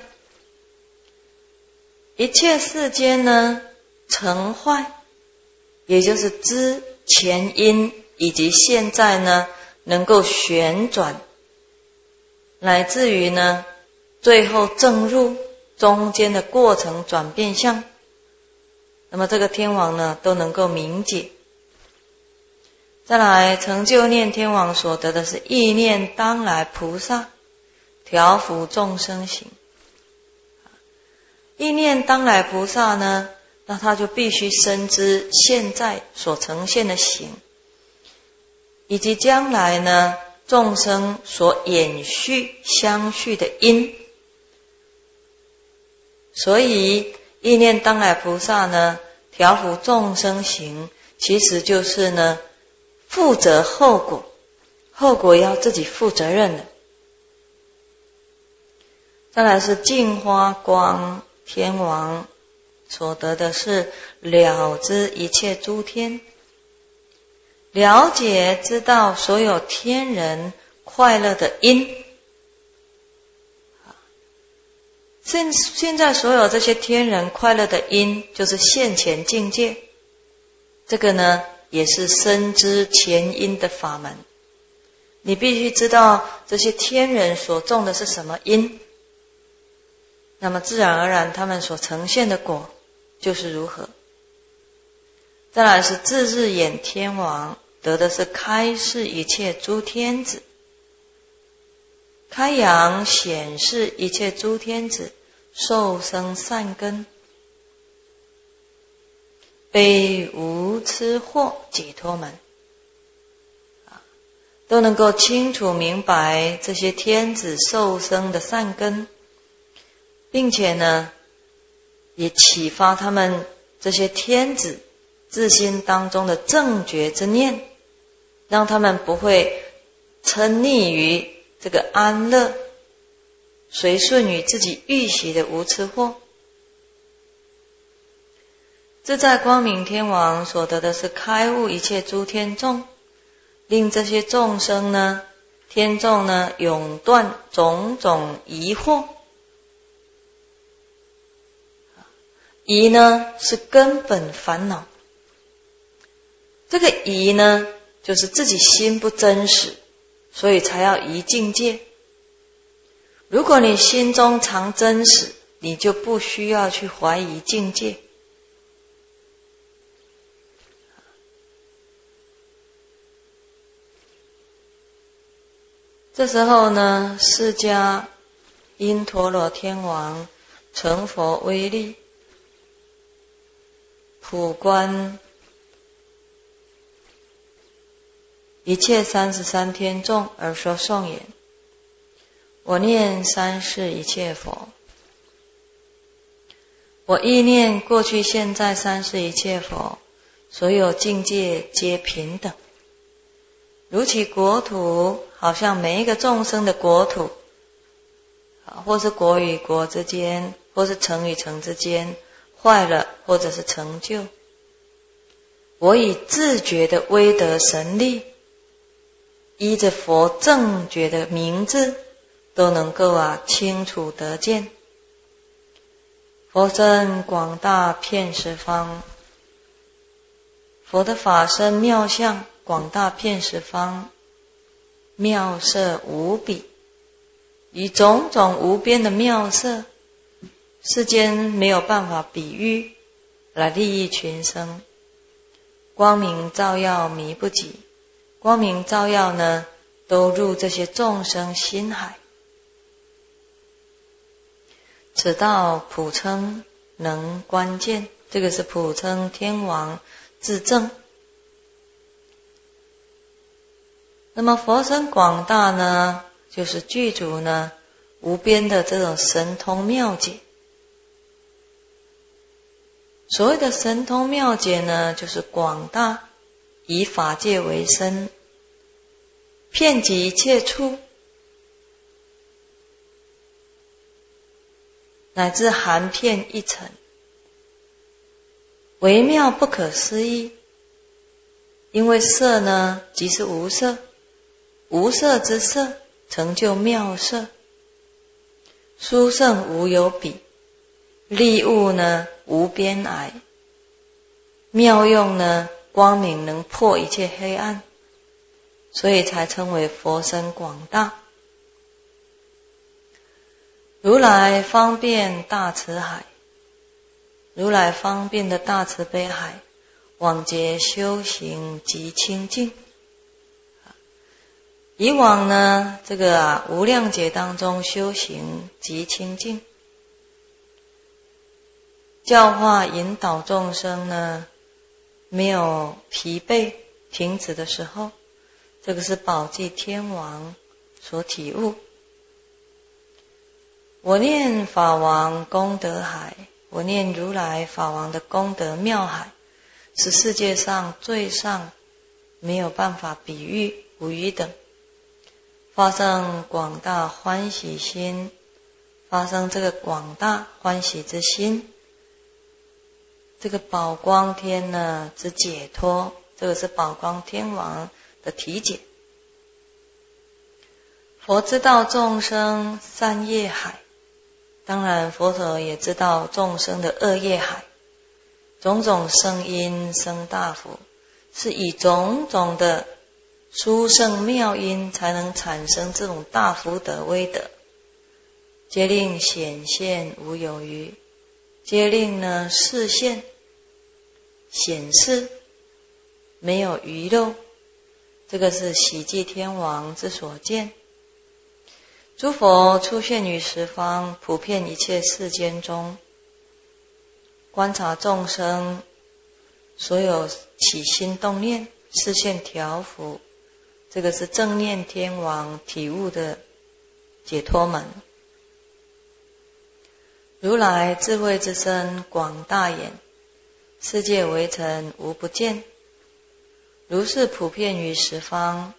A: 一切世间呢成坏，也就是知前因以及现在呢能够旋转，乃至于呢最后正入中间的过程转变相，那么这个天王呢都能够明解。再来成就念天王所得的是意念当来菩萨调伏众生行。意念当来菩萨呢，那他就必须深知现在所呈现的行，以及将来呢众生所延续相续的因。所以意念当来菩萨呢调伏众生行，其实就是呢负责后果，后果要自己负责任的。再来是净花光天王所得的是了知一切诸天，了解知道所有天人快乐的因。现现在所有这些天人快乐的因，就是现前境界。这个呢也是深知前因的法门。你必须知道这些天人所种的是什么因，那么自然而然他们所呈现的果就是如何。再来是智日眼天王得的是开示一切诸天子，开扬显示一切诸天子受生善根，悲无痴惑解脱门，都能够清楚明白这些天子受生的善根，并且呢也启发他们这些天子自心当中的正觉之念，让他们不会沉溺于这个安乐，随顺于自己欲习的无痴惑。自在光明天王所得的是开悟一切诸天众，令这些众生呢天众呢永断种种疑惑。疑呢是根本烦恼，这个疑呢就是自己心不真实，所以才要疑境界。如果你心中常真实，你就不需要去怀疑境界。这时候呢，释迦因陀罗天王成佛威力，普观一切三十三天众而说颂言：我念三世一切佛，我意念过去现在三世一切佛，所有境界皆平等。如其国土，好像每一个众生的国土，或是国与国之间，或是城与城之间， 坏了或者是成就，我以自觉的威德神力，依着佛正觉的名字，都能够啊清楚得见。佛身广大遍十方，佛的法身妙相广大遍十方，妙色无比，以种种无边的妙色，世间没有办法比喻，来利益群生。光明照耀迷不及，光明照耀呢，都入这些众生心海。此道普称能观见，这个是普称天王自证。那么佛身广大呢，就是具足呢无边的这种神通妙解。所谓的神通妙解呢，就是广大，以法界为身，遍及一切处，乃至含遍一尘，微妙不可思议。因为色呢即是无色，无色之色成就妙色，殊胜无有比，利物呢无边涯，妙用呢光明能破一切黑暗，所以才称为佛身广大。如来方便大慈海，如来方便的大慈悲海，往劫修行极清净。以往呢这个啊无量劫当中修行极清净，教化引导众生呢没有疲惫停止的时候，这个是宝济天王所体悟。我念法王功德海，我念如来法王的功德妙海，是世界上最上，没有办法比喻，无与等。发生广大欢喜心，发生这个广大欢喜之心，这个宝光天呢之解脱，这个是宝光天王的体解。佛知道众生善业海，当然佛陀也知道众生的恶业海，种种声音生大福，是以种种的殊胜妙音才能产生这种大福德威德，皆令显现无有余，皆令呢示现显示没有遗漏，这个是喜济天王之所见。诸佛出现于十方，普遍一切世间中，观察众生所有起心动念，示现调伏，这个是正念天王体悟的解脱门。如来智慧之身广大眼，世界围城无不见，如是普遍于十方。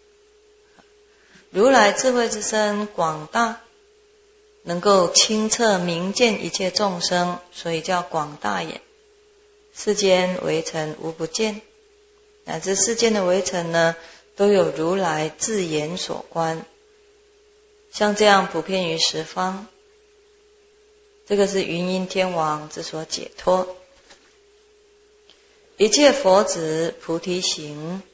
A: 如来智慧之身广大，能够清澈明见一切众生，所以叫广大眼。世间围城无不见，乃至世间的围城呢，都有如来自眼所观。像这样普遍于十方，这个是云音天王之所解脱。一切佛子菩提行，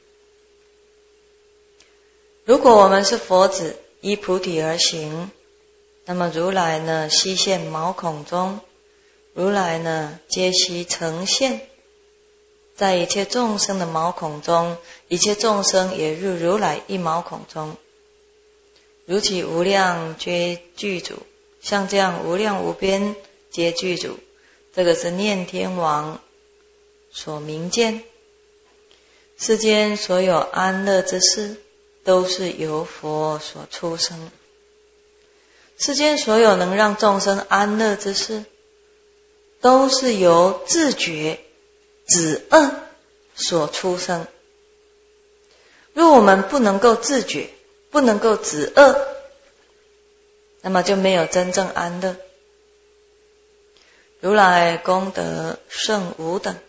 A: 如果我们是佛子依菩提而行，那么如来呢悉现毛孔中，如来呢皆悉呈现在一切众生的毛孔中，一切众生也入如来一毛孔中，如其无量皆具足，像这样无量无边皆具足，这个是念天王所明见。世间所有安乐之事，都是由佛所出生。世间所有能让众生安乐之事，都是由自觉止恶所出生。若我们不能够自觉，不能够止恶，那么就没有真正安乐。 如来功德胜无等。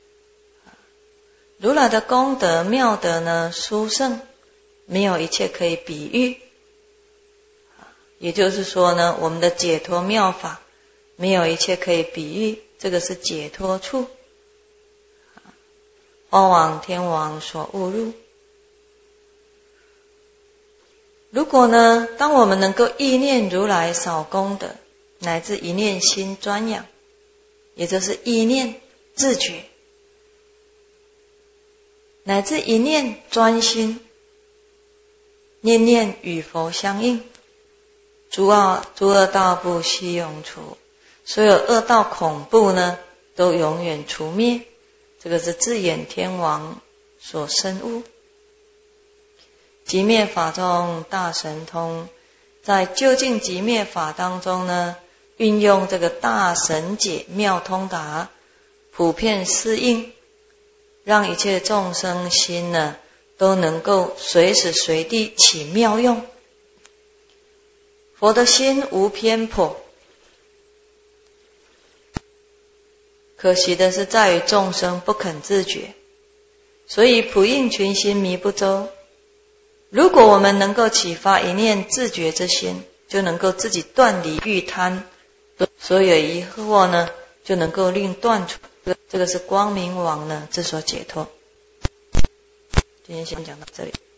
A: 如来的功德妙德呢，殊胜，没有一切可以比喻。也就是说呢，我们的解脱妙法没有一切可以比喻，这个是解脱处。花王天王所误入。如果呢，当我们能够意念如来少功德，乃至一念心专养，也就是意念自觉，乃至一念专心，念念与佛相应，诸恶诸恶道不悉永除，所有恶道恐怖呢，都永远除灭。这个是智眼天王所深悟。寂灭法中大神通，在究竟寂灭法当中呢，运用这个大神解妙通达，普遍适应，让一切众生心呢，都能够随时随地起妙用。佛的心无偏颇，可惜的是在于众生不肯自觉，所以普应群心迷不周。如果我们能够启发一念自觉之心，就能够自己断离欲贪，所有疑惑呢，就能够令断除。这个是光明王呢之所解脱。今天先讲到这里。